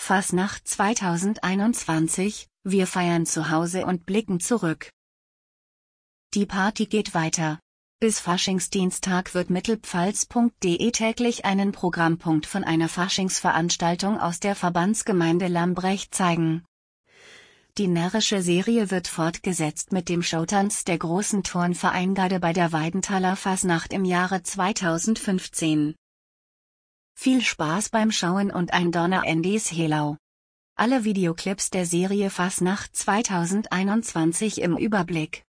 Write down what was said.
Fasnacht 2021, wir feiern zu Hause und blicken zurück. Die Party geht weiter. Bis Faschingsdienstag wird Mittelpfalz.de täglich einen Programmpunkt von einer Faschingsveranstaltung aus der Verbandsgemeinde Lambrecht zeigen. Die närrische Serie wird fortgesetzt mit dem Showtanz der großen Turnvereingarde bei der Weidenthaler Fasnacht im Jahre 2015. Viel Spaß beim Schauen und ein Donner Endis Helau. Alle Videoclips der Serie Fasnacht 2021 im Überblick.